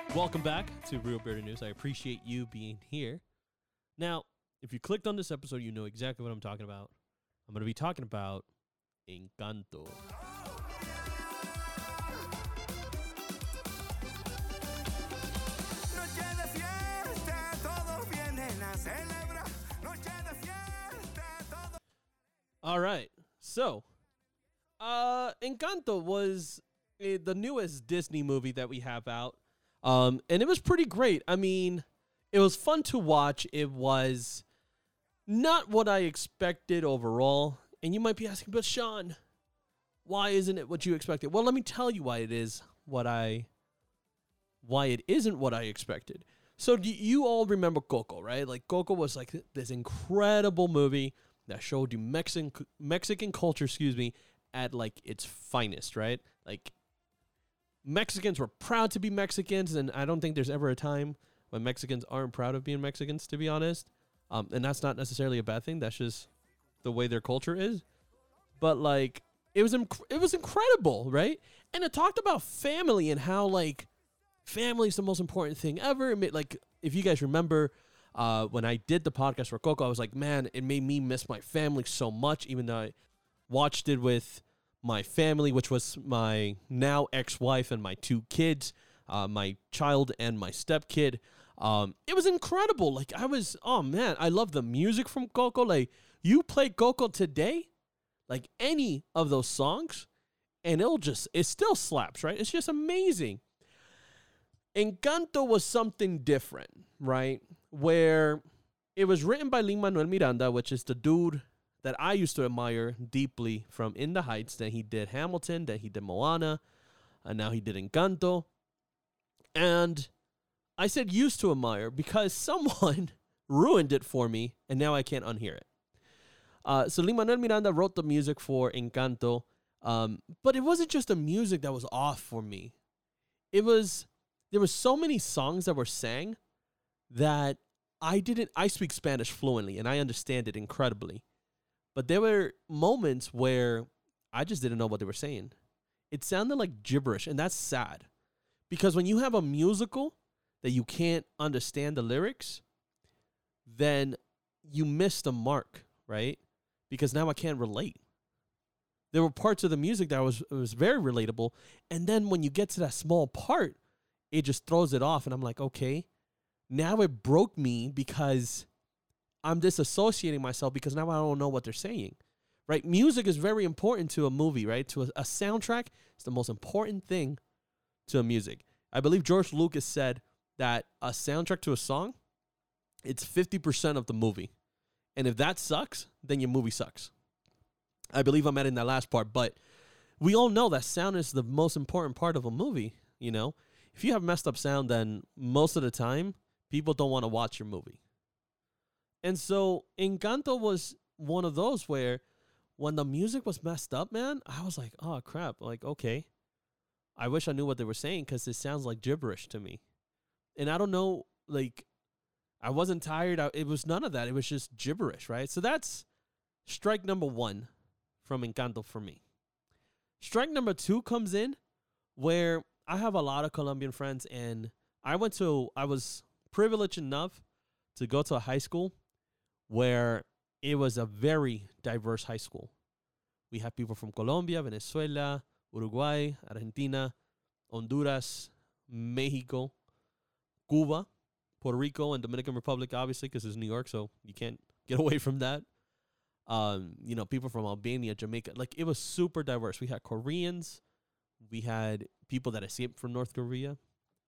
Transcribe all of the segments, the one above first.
Welcome back to Real Bearded News. I appreciate you being here. Now, if you clicked on this episode, you know exactly what I'm talking about. I'm going to be talking about Encanto. All right, so Encanto was the newest Disney movie that we have out, and it was pretty great. I mean, it was fun to watch. It was not what I expected overall, and you might be asking, but Sean, why isn't it what you expected? Well, let me tell you why it isn't what I expected. So you all remember Coco, right? Like Coco was like this incredible movie that showed you Mexican culture, at like its finest, right? Like Mexicans were proud to be Mexicans, and I don't think there's ever a time when Mexicans aren't proud of being Mexicans, to be honest. And that's not necessarily a bad thing. That's just the way their culture is. But like it was incredible, right? And it talked about family and how like family is the most important thing ever. Like if you guys remember, when I did the podcast for Coco, I was like, man, it made me miss my family so much, even though I watched it with my family, which was my now ex-wife and my two kids, my child and my stepkid. It was incredible. Like oh man, I love the music from Coco. Like you play Coco today, like any of those songs, and it still slaps, right? It's just amazing. Encanto was something different, right? Where it was written by Lin-Manuel Miranda, which is the dude that I used to admire deeply from In the Heights. Then he did Hamilton, then he did Moana, and now he did Encanto. And I said used to admire because someone ruined it for me, and now I can't unhear it. So Lin-Manuel Miranda wrote the music for Encanto, but it wasn't just the music that was off for me. There were so many songs that were sang that I speak Spanish fluently and I understand it incredibly. But there were moments where I just didn't know what they were saying. It sounded like gibberish, and that's sad. Because when you have a musical that you can't understand the lyrics, then you miss the mark, right? Because now I can't relate. There were parts of the music that was very relatable, and then when you get to that small part, it just throws it off, and I'm like, okay, now it broke me because I'm disassociating myself because now I don't know what they're saying, right? Music is very important to a movie, right? To a soundtrack, it's the most important thing to a music. I believe George Lucas said that a soundtrack to a song, it's 50% of the movie. And if that sucks, then your movie sucks. I believe I'm adding that last part, but we all know that sound is the most important part of a movie, you know? If you have messed up sound, then most of the time, people don't want to watch your movie. And so Encanto was one of those where when the music was messed up, man, I was like, oh, crap. Like, okay, I wish I knew what they were saying because it sounds like gibberish to me. And I don't know, like, I wasn't tired. It was none of that. It was just gibberish, right? So that's strike number one from Encanto for me. Strike number two comes in where I have a lot of Colombian friends, and I was privileged enough to go to a high school where it was a very diverse high school. We have people from Colombia, Venezuela, Uruguay, Argentina, Honduras, Mexico, Cuba, Puerto Rico, and Dominican Republic, obviously, because it's New York, so you can't get away from that. People from Albania, Jamaica. Like, it was super diverse. We had Koreans. We had people that escaped from North Korea.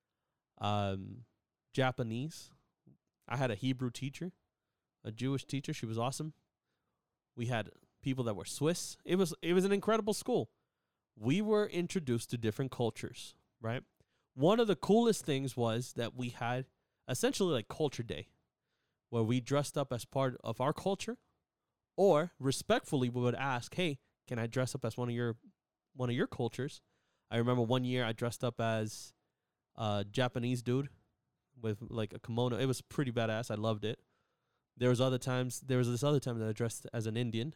Japanese. I had a Hebrew teacher, a Jewish teacher. She was awesome. We had people that were Swiss. It was an incredible school. We were introduced to different cultures, right? One of the coolest things was that we had essentially like Culture Day, where we dressed up as part of our culture, or respectfully we would ask, hey, can I dress up as one of your cultures? I remember one year I dressed up as a Japanese dude with like a kimono. It was pretty badass. I loved it. There was this other time that I dressed as an Indian,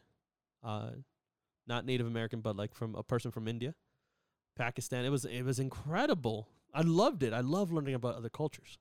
not Native American, but like from a person from India, Pakistan. It was incredible. I loved it. I love learning about other cultures.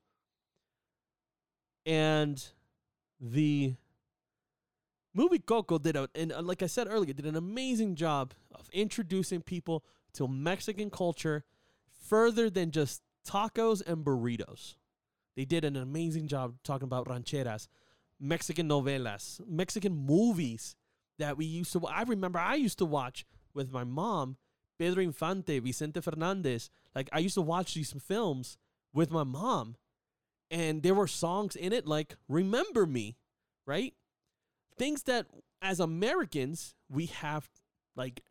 And the movie Coco like I said earlier, did an amazing job of introducing people to Mexican culture further than just tacos and burritos. They did an amazing job talking about rancheras, Mexican novelas, Mexican movies that we used to. I remember I used to watch with my mom, Pedro Infante, Vicente Fernandez. Like, I used to watch these films with my mom, and there were songs in it like Remember Me, right? Things that as Americans we have, like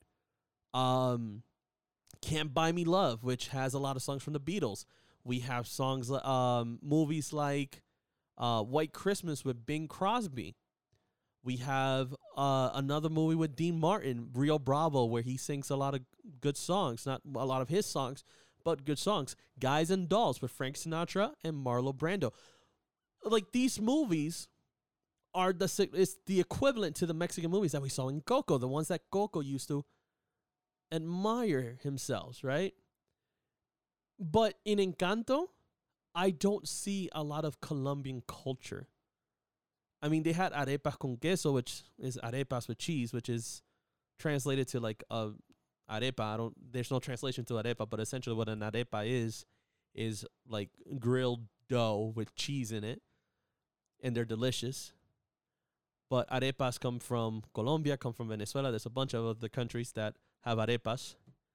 Can't Buy Me Love, which has a lot of songs from the Beatles. We have songs, movies like White Christmas with Bing Crosby. We have another movie with Dean Martin, Rio Bravo, where he sings a lot of good songs. Not a lot of his songs, but good songs. Guys and Dolls with Frank Sinatra and Marlon Brando. Like, these movies are it's the equivalent to the Mexican movies that we saw in Coco, the ones that Coco used to admire himself, right? But in Encanto, I don't see a lot of Colombian culture. I mean, they had arepas con queso, which is arepas with cheese, which is translated to like a arepa. There's no translation to arepa, but essentially what an arepa is like grilled dough with cheese in it, and they're delicious. But arepas come from Colombia, come from Venezuela. There's a bunch of other countries that have arepas.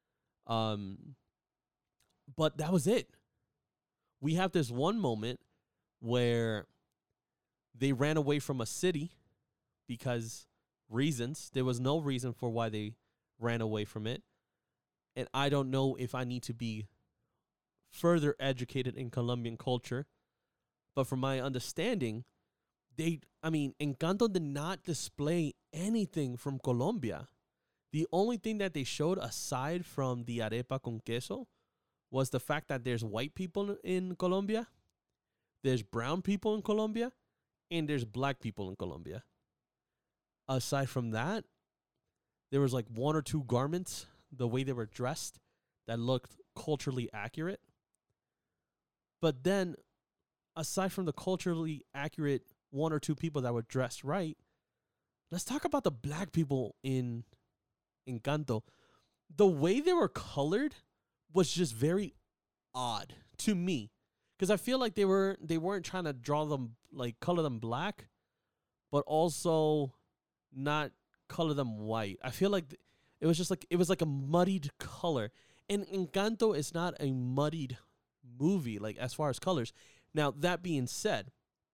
But that was it. We have this one moment where they ran away from a city because reasons. There was no reason for why they ran away from it. And I don't know if I need to be further educated in Colombian culture. But from my understanding, Encanto did not display anything from Colombia. The only thing that they showed aside from the arepa con queso was the fact that there's white people in Colombia, there's brown people in Colombia, and there's black people in Colombia. Aside from that, there was like one or two garments, the way they were dressed, that looked culturally accurate. But then, aside from the culturally accurate one or two people that were dressed right, let's talk about the black people in Encanto. The way they were colored was just very odd to me, because I feel like they weren't trying to draw them, like color them black, but also not color them white. I feel like it was like a muddied color, and Encanto is not a muddied movie, like as far as colors. Now, that being said,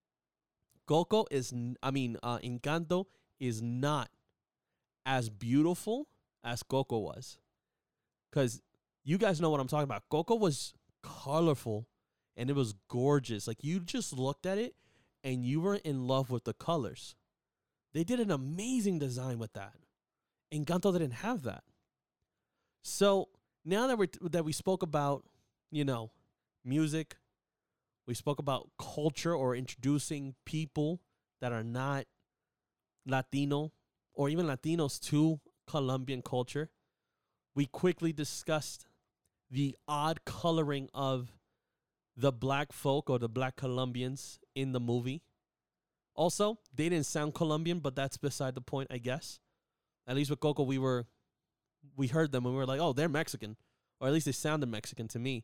Encanto is not as beautiful as Coco was, because you guys know what I'm talking about. Coco was colorful and it was gorgeous. Like, you just looked at it and you were in love with the colors. They did an amazing design with that. Encanto didn't have that. So now that we spoke about, music, we spoke about culture or introducing people that are not Latino or even Latinos to Colombian culture, we quickly discussed the odd coloring of the black folk or the black Colombians in the movie. Also, they didn't sound Colombian, but that's beside the point, I guess. At least with Coco, we heard them and we were like, oh, they're Mexican. Or at least they sounded Mexican to me.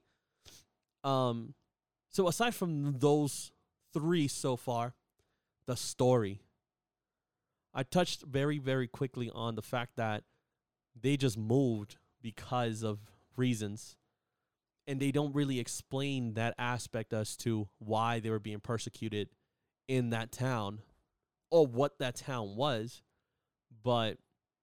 So aside from those three so far, the story. I touched very, very quickly on the fact that they just moved because of reasons, and they don't really explain that aspect as to why they were being persecuted in that town or what that town was. But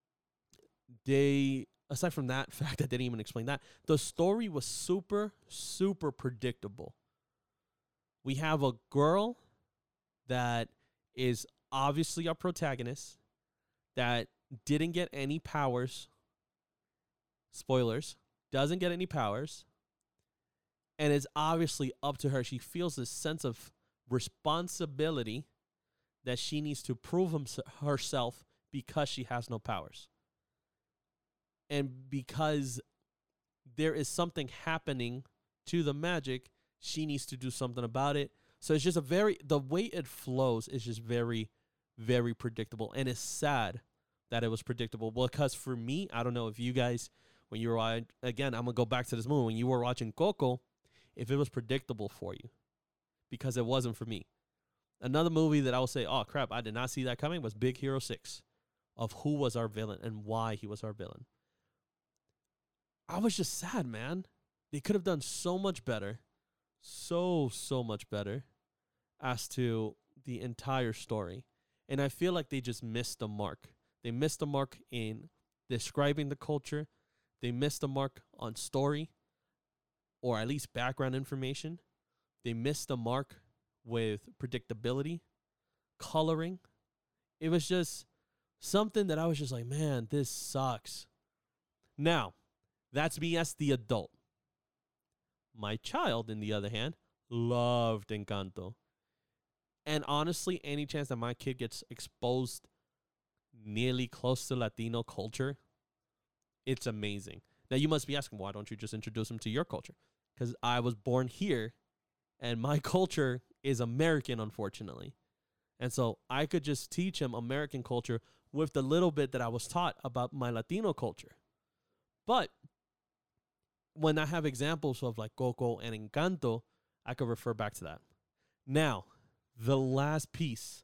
aside from that fact, I didn't even explain that, the story was super, super predictable. We have a girl that is obviously a protagonist that didn't get any powers. Spoilers. Doesn't get any powers. And it's obviously up to her. She feels this sense of responsibility that she needs to prove herself because she has no powers. And because there is something happening to the magic, she needs to do something about it. So it's just the way it flows is just very, very predictable. And it's sad that it was predictable. Because for me, I don't know if you guys, when you were, again, I'm going to go back to this movie. When you were watching Coco, if it was predictable for you, because it wasn't for me. Another movie that I will say, oh crap, I did not see that coming, was Big Hero 6, of who was our villain and why he was our villain. I was just sad, man. They could have done so much better. So much better as to the entire story. And I feel like they just missed the mark. They missed the mark in describing the culture. They missed the mark on story, or at least background information. They missed the mark with predictability, coloring. It was just something that I was just like, man, this sucks. Now, that's me as the adult. My child, on the other hand, loved Encanto. And honestly, any chance that my kid gets exposed nearly close to Latino culture, it's amazing. Now, you must be asking, why don't you just introduce him to your culture? Because I was born here, and my culture is American, unfortunately. And so I could just teach him American culture with the little bit that I was taught about my Latino culture. But when I have examples of like Coco and Encanto, I could refer back to that. Now, the last piece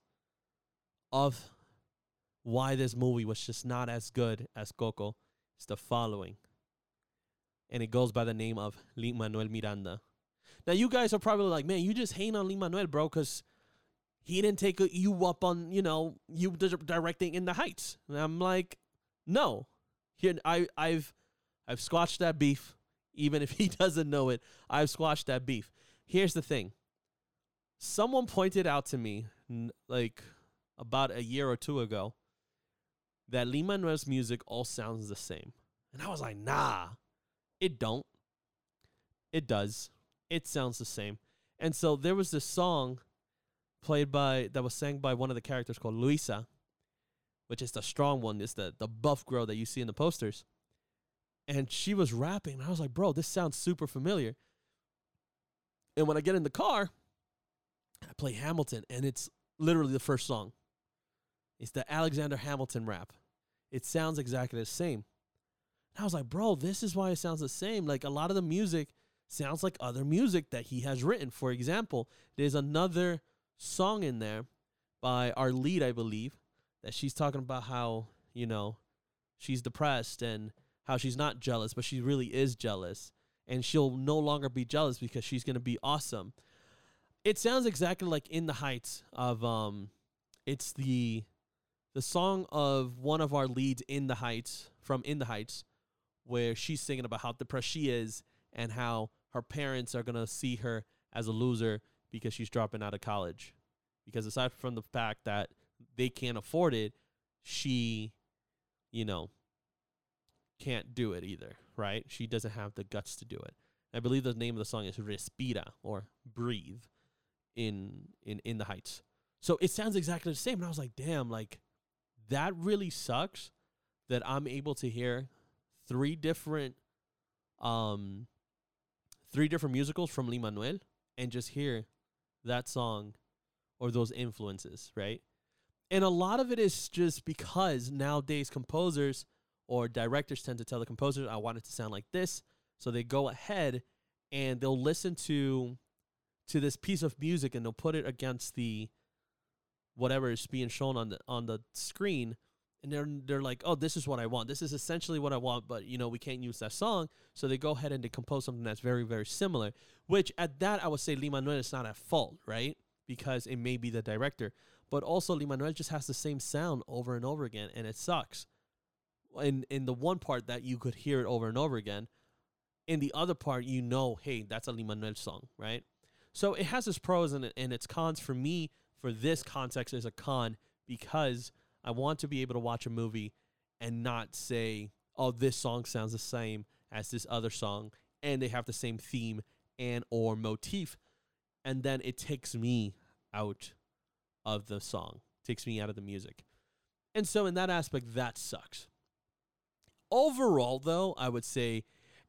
of why this movie was just not as good as Coco is the following. And it goes by the name of Lin-Manuel Miranda. Now, you guys are probably like, man, you just hate on Lin-Manuel, bro, because he didn't take you up on, you directing In the Heights. And I'm like, no. Here, I've squashed that beef. Even if he doesn't know it, I've squashed that beef. Here's the thing. Someone pointed out to me, like about a year or two ago, that Lin-Manuel's music all sounds the same. And I was like, nah, it don't. It does. It sounds the same. And so there was this song that was sang by one of the characters called Luisa, which is the strong one. It's the buff girl that you see in the posters. And she was rapping. And I was like, bro, this sounds super familiar. And when I get in the car, I play Hamilton. And it's literally the first song. It's the Alexander Hamilton rap. It sounds exactly the same. And I was like, bro, this is why it sounds the same. Like, a lot of the music sounds like other music that he has written. For example, there's another song in there by our lead, I believe, that she's talking about how, she's depressed and how she's not jealous, but she really is jealous. And she'll no longer be jealous because she's going to be awesome. It sounds exactly like In the Heights of, it's the song of one of our leads from In the Heights, where she's singing about how depressed she is and how her parents are going to see her as a loser because she's dropping out of college. Because aside from the fact that they can't afford it, she, can't do it either, right? She doesn't have the guts to do it. I believe the name of the song is Respira, or Breathe, in the Heights. So it sounds exactly the same. And I was like, damn, like, that really sucks that I'm able to hear three different musicals from Lin-Manuel and just hear that song or those influences, right? And a lot of it is just because nowadays composers or directors tend to tell the composers, I want it to sound like this. So they go ahead and they'll listen to this piece of music and they'll put it against the whatever is being shown on the screen. And they're like, oh, this is what I want. This is essentially what I want, but, we can't use that song. So they go ahead and they compose something that's very, very similar, which at that I would say Lin-Manuel is not at fault, right? Because it may be the director. But also Lin-Manuel just has the same sound over and over again, and it sucks. In the one part that you could hear it over and over again, in the other part, hey, that's a Lin-Manuel song, right? So it has its pros and its cons. For me, for this context, is a con because I want to be able to watch a movie and not say, oh, this song sounds the same as this other song, and they have the same theme and or motif, and then it takes me out of the song, takes me out of the music. And so in that aspect, that sucks. Overall, though, I would say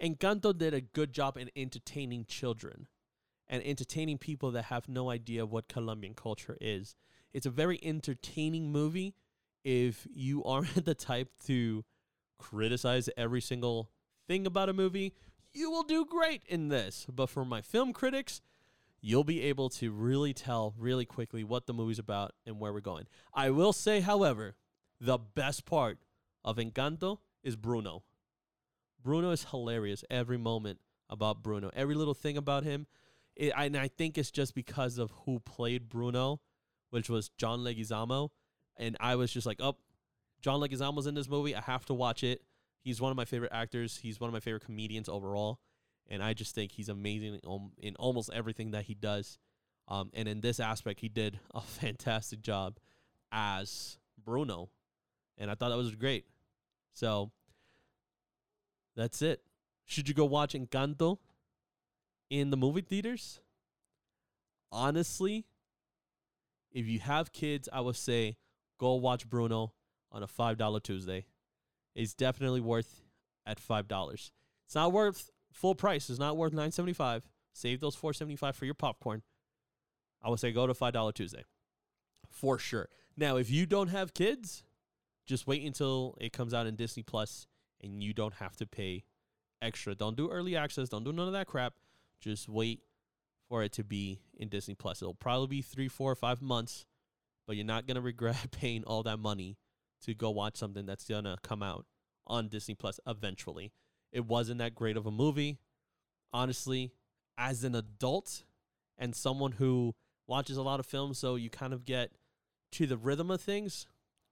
Encanto did a good job in entertaining children and entertaining people that have no idea what Colombian culture is. It's a very entertaining movie. If you aren't the type to criticize every single thing about a movie, you will do great in this. But for my film critics, you'll be able to really tell really quickly what the movie's about and where we're going. I will say, however, the best part of Encanto is Bruno. Bruno is hilarious. Every moment about Bruno, every little thing about him. And I think it's just because of who played Bruno, which was John Leguizamo. And I was just like, oh, John Leguizamo's in this movie. I have to watch it. He's one of my favorite actors. He's one of my favorite comedians overall. And I just think he's amazing in almost everything that he does. And in this aspect, he did a fantastic job as Bruno. And I thought that was great. So that's it. Should you go watch Encanto in the movie theaters? Honestly, if you have kids, I would say go watch Bruno on a $5 Tuesday. It's definitely worth at $5. It's not worth full price. It's not worth $9.75. Save those $4.75 for your popcorn. I would say go to $5 Tuesday for sure. Now, if you don't have kids, just wait until it comes out in Disney Plus, and you don't have to pay extra. Don't do early access. Don't do none of that crap. Just wait for it to be in Disney Plus. It'll probably be 3, 4, or 5 months, but you're not going to regret paying all that money to go watch something that's going to come out on Disney Plus eventually. It wasn't that great of a movie. Honestly, as an adult and someone who watches a lot of films, so you kind of get to the rhythm of things,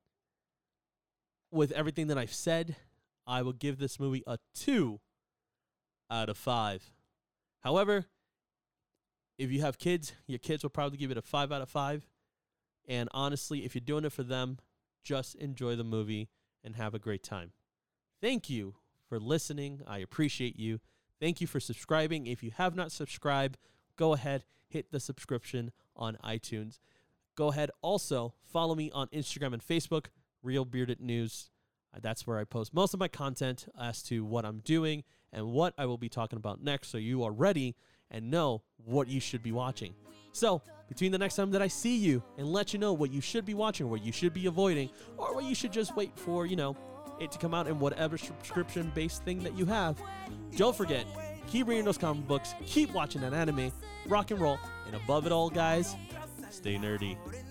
with everything that I've said, I will give this movie a 2 out of 5. However, if you have kids, your kids will probably give it a 5 out of 5. And honestly, if you're doing it for them, just enjoy the movie and have a great time. Thank you for listening. I appreciate you. Thank you for subscribing. If you have not subscribed, go ahead, hit the subscription on iTunes. Go ahead, also follow me on Instagram and Facebook, Real Bearded News. That's where I post most of my content as to what I'm doing and what I will be talking about next, so you are ready and know what you should be watching. So, between the next time that I see you and let you know what you should be watching, what you should be avoiding, or what you should just wait for, it to come out in whatever subscription-based thing that you have, don't forget, keep reading those comic books, keep watching that anime, rock and roll, and above it all, guys, stay nerdy.